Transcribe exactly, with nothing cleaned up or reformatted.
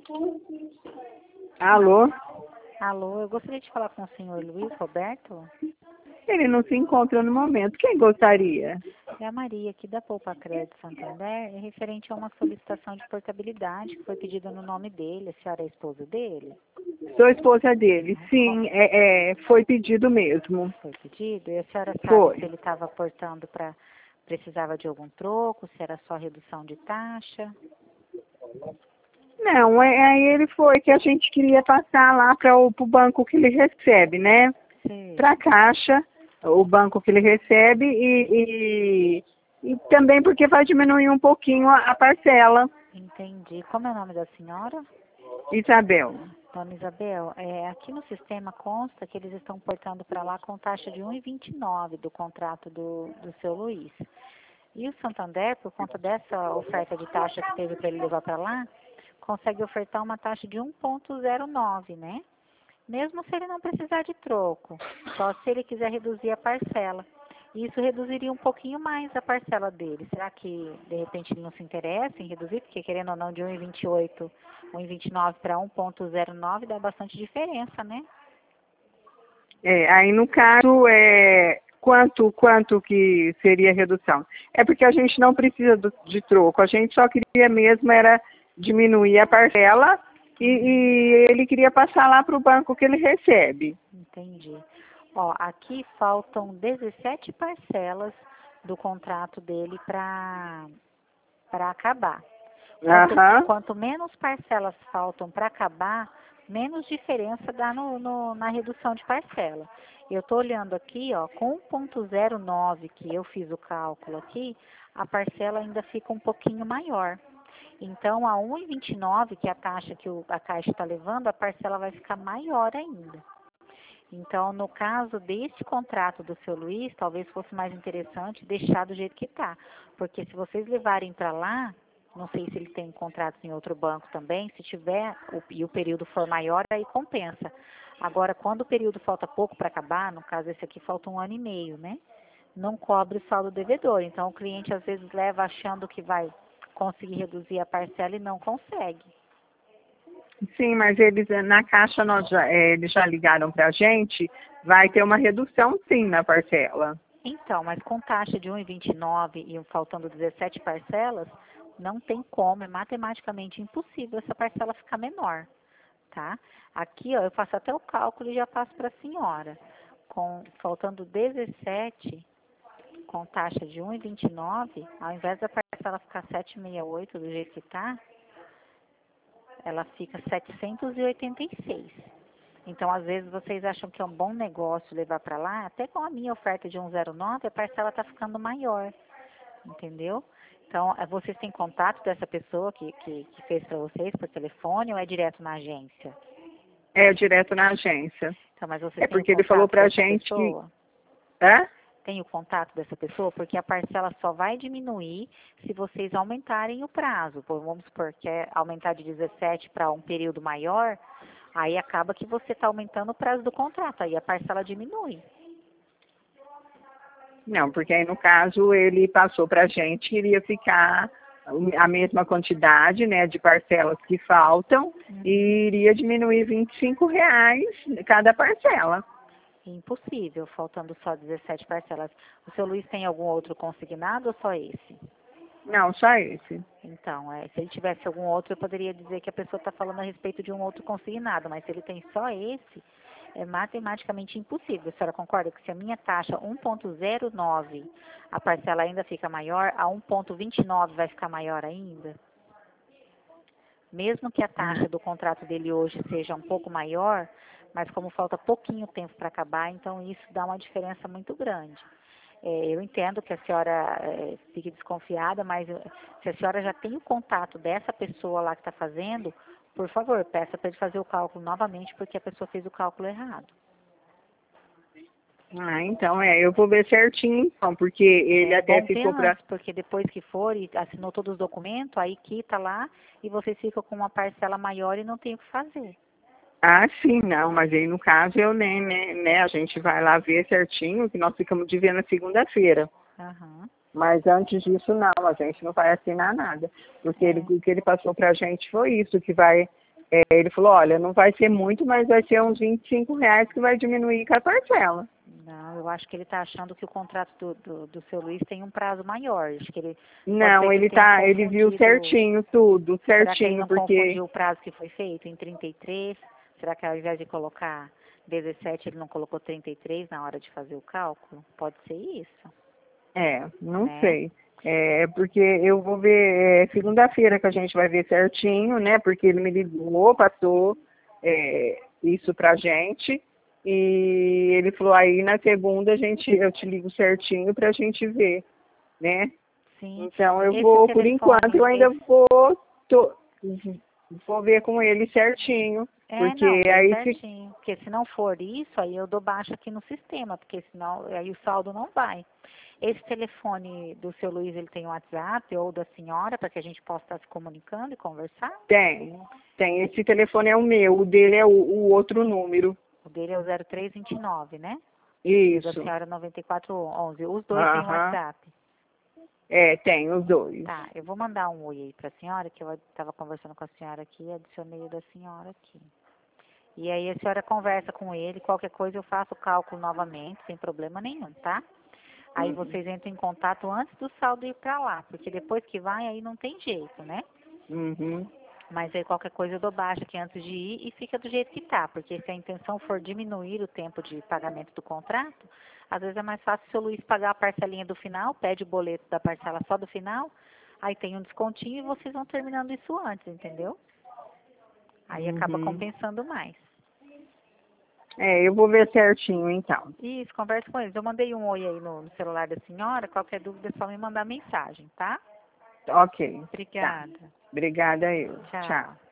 Alô? Alô, eu gostaria de falar com o senhor Luiz Roberto. Ele não se encontra no momento. Quem gostaria? É a Maria, aqui da Poupa Crédito Santander, é referente a uma solicitação de portabilidade que foi pedida no nome dele. A senhora é a esposa dele? Sou esposa dele. Uhum. Sim, é, é, foi pedido mesmo. Foi pedido? E a senhora sabe Foi. se ele estava aportando para... precisava de algum troco, se era só redução de taxa? Não, é, aí ele foi que a gente queria passar lá para o pro banco que ele recebe, né? Sim. Para a Caixa, o banco que ele recebe e, e, e também porque vai diminuir um pouquinho a, a parcela. Entendi. Como é o nome da senhora? Isabel. Dona Isabel, é, aqui no sistema consta que eles estão portando para lá com taxa de um vírgula vinte e nove do contrato do, do seu Luiz. E o Santander, por conta dessa oferta de taxa que teve para ele levar para lá, consegue ofertar uma taxa de um vírgula zero nove, né? Mesmo se ele não precisar de troco, só se ele quiser reduzir a parcela. Isso reduziria um pouquinho mais a parcela dele. Será que, de repente, ele não se interessa em reduzir? Porque, querendo ou não, de um vírgula vinte e oito, um vírgula vinte e nove para um vírgula zero nove dá bastante diferença, né? É, aí no caso, é, quanto, quanto que seria a redução? É porque a gente não precisa do, de troco, a gente só queria mesmo era diminuir a parcela e, e ele queria passar lá para o banco que ele recebe. Entendi. Ó, aqui faltam dezessete parcelas do contrato dele para para acabar. Quanto, Aham. quanto menos parcelas faltam para acabar, menos diferença dá no, no, na redução de parcela. Eu estou olhando aqui, ó, com um vírgula zero nove que eu fiz o cálculo aqui, a parcela ainda fica um pouquinho maior. Então, a um vírgula vinte e nove, que é a taxa que o, a Caixa está levando, a parcela vai ficar maior ainda. Então, no caso desse contrato do seu Luiz, talvez fosse mais interessante deixar do jeito que está. Porque se vocês levarem para lá, não sei se ele tem contratos em outro banco também, se tiver o, e o período for maior, aí compensa. Agora, quando o período falta pouco para acabar, no caso esse aqui falta um ano e meio, né? Não cobre o saldo devedor. Então, o cliente às vezes leva achando que vai conseguir reduzir a parcela e não consegue. Sim, mas eles na Caixa nós já, é, eles já ligaram para a gente, vai ter uma redução sim na parcela. Então, mas com taxa de um vírgula vinte e nove e faltando dezessete parcelas, não tem como, é matematicamente impossível essa parcela ficar menor, tá? Aqui, ó, eu faço até o cálculo e já passo para a senhora. Com, faltando dezessete, com taxa de um vírgula vinte e nove, ao invés da parcela ficar setecentos e sessenta e oito do jeito que está, ela fica setecentos e oitenta e seis. Então, às vezes, vocês acham que é um bom negócio levar para lá, até com a minha oferta de um vírgula zero nove, a parcela está ficando maior, entendeu? Então, vocês têm contato dessa pessoa que, que, que fez para vocês por telefone ou é direto na agência? É direto na agência. Então, mas vocês É têm o porque ele falou contato para a dessa gente que... pessoa? Hã? Tem o contato dessa pessoa? Porque a parcela só vai diminuir se vocês aumentarem o prazo. Pô, vamos supor que é aumentar de dezessete para um período maior, aí acaba que você está aumentando o prazo do contrato, aí a parcela diminui. Não, porque aí no caso ele passou para a gente que iria ficar a mesma quantidade, né, de parcelas que faltam Uhum. e iria diminuir vinte e cinco reais cada parcela. Impossível, faltando só dezessete parcelas. O seu Luiz tem algum outro consignado ou só esse? Não, só esse. Então, é, se ele tivesse algum outro, eu poderia dizer que a pessoa está falando a respeito de um outro consignado, mas se ele tem só esse, é matematicamente impossível. A senhora concorda que se a minha taxa um vírgula zero nove, a parcela ainda fica maior, a um vírgula vinte e nove vai ficar maior ainda? Mesmo que a taxa do contrato dele hoje seja um pouco maior, mas como falta pouquinho tempo para acabar, então isso dá uma diferença muito grande. É, eu entendo que a senhora é, fique desconfiada, mas se a senhora já tem o contato dessa pessoa lá que está fazendo, por favor, peça para ele fazer o cálculo novamente, porque a pessoa fez o cálculo errado. Ah, então é, eu vou ver certinho então, porque ele É até bom ver ficou para... antes, porque depois que for e assinou todos os documentos, aí quita lá e você fica com uma parcela maior e não tem o que fazer. Ah, sim, não, mas aí no caso eu nem, né, né, a gente vai lá ver certinho, que nós ficamos de ver na segunda-feira. Aham. Mas antes disso não, a gente não vai assinar nada. Porque ele, É. o que ele passou pra gente foi isso, que vai É, ele falou, olha, não vai ser muito, mas vai ser uns vinte e cinco reais que vai diminuir cada parcela. Não, eu acho que ele está achando que o contrato do, do, do seu Luiz tem um prazo maior. Acho que ele pode ser Não, que ele ele tenha tá, ele viu confundido. certinho tudo, Será que ele certinho, não porque confundiu o prazo que foi feito em trinta e três? Será que ao invés de colocar dezessete, ele não colocou trinta e três na hora de fazer o cálculo? Pode ser isso, é, não né? sei. É, porque eu vou ver, é, segunda-feira que a gente vai ver certinho, né? Porque ele me ligou, passou é, isso pra gente. E ele falou, aí na segunda a gente, eu te ligo certinho pra gente ver, né? Sim. Então eu Esse vou, por enquanto, eu telefone, ainda esse... vou, tô, vou ver com ele certinho. É, Porque não, vê aí se certinho. Porque se não for isso, aí eu dou baixa aqui no sistema, porque senão aí o saldo não vai. Esse telefone do seu Luiz, ele tem o WhatsApp ou da senhora, para que a gente possa estar se comunicando e conversar? tem, tem. Esse telefone é o meu, o dele é o, o outro número. O dele é o zero três vinte e nove, né? E o da Isso. senhora noventa e quatro onze. Os dois têm o Aham. WhatsApp. É, tem os dois. Tá, eu vou mandar um oi aí para a senhora, que eu estava conversando com a senhora aqui e adicionei o da senhora aqui. E aí a senhora conversa com ele, qualquer coisa eu faço o cálculo novamente, sem problema nenhum, tá? Aí vocês entram em contato antes do saldo ir para lá, porque depois que vai, aí não tem jeito, né? Uhum. Mas aí qualquer coisa eu dou baixa aqui antes de ir e fica do jeito que tá, porque se a intenção for diminuir o tempo de pagamento do contrato, às vezes é mais fácil se o Luiz pagar a parcelinha do final, pede o boleto da parcela só do final, aí tem um descontinho e vocês vão terminando isso antes, entendeu? Aí acaba Uhum. compensando mais. É, eu vou ver certinho então. Isso, conversa com eles. Eu mandei um oi aí no, no celular da senhora, qualquer dúvida é só me mandar mensagem, tá? Ok. Tá. Obrigada. Obrigada eu. Tchau. Tchau.